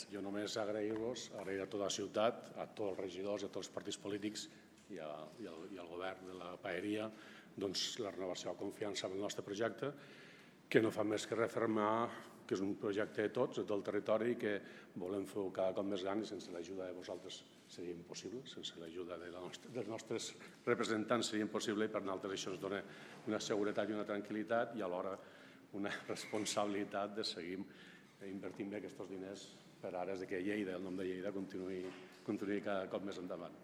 Jo només agrair-vos, agrair a tota la ciutat, a tots els regidors i a tots els partits polítics i al govern de la Paeria la renovació de confiança en el nostre projecte, que no fa més que refermar que és un projecte de tots, de tot el territori, i que volem fer-ho cada cop més gran i sense l'ajuda de vosaltres seria impossible, sense l'ajuda dels nostres representants seria impossible, i per nosaltres això ens dona una seguretat i una tranquil·litat i alhora una responsabilitat de seguir invertint bé aquests diners per a Ares que Lleida, el nom de Lleida, continuï cada cop més endavant.